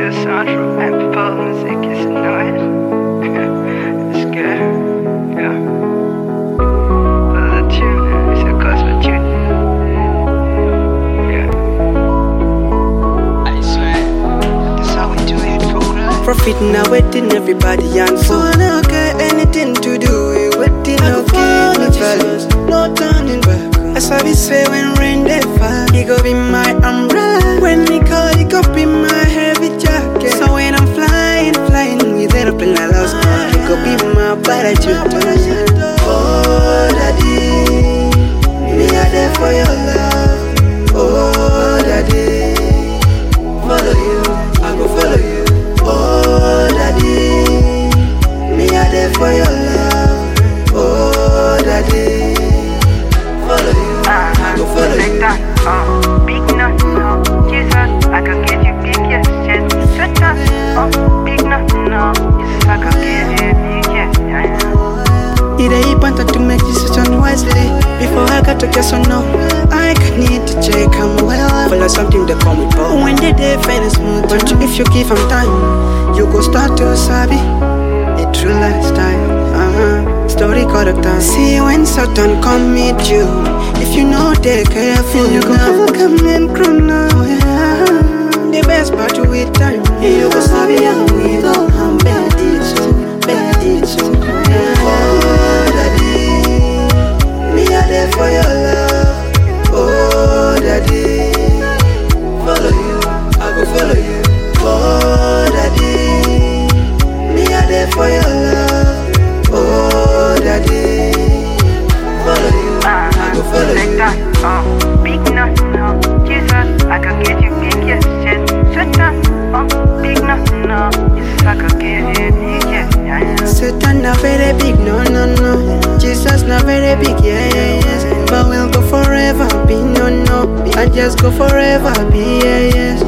good soundtrack and people music is nice. It's good. Yeah. But the tune is a gospel tune. Yeah. I swear. That's how we do it for life. Profit now waiting everybody and so I don't get anything to do with waiting. Okay, no turning back. As I be say when rain they fall, he go be my umbrella. When he call, he go be my heavy jacket. So when I'm flying with airplane I lost, he go be my parachute. Oh daddy, me a there for your love. Oh daddy, follow you, I go follow you. Oh daddy, me a there for your love. Oh daddy, follow you, I go follow you. Big nut, no, Jesus, I can get you big, yes, yes. Sweat us, big nut, no, Jesus, I can get you big, yes, yeah. It ain't important to make decisions wisely. Before I got to guess or no, I can need to check I'm well. Follow something they call me power. When the day finish smooth, but if you give them time, you go start to sabi a true lifestyle. Story called a time. See when Satan come meet you, if you know they careful, you go come and cry now. Yeah. The best part with time, you go sabi and we go and bad it, bad it. Oh daddy, me a there for your love. Oh daddy, follow you, I go follow you. Oh daddy, me a there for your love. Oh daddy, follow you, I go follow you. Big nut, no, Jesus, I can get you big, yes, yes. Sweat us, big nut, no, Jesus, I can get you big, yes, yeah. Satan not very big, no. Jesus not very big, yes. But we'll go forever, be no. I just go forever, be yes.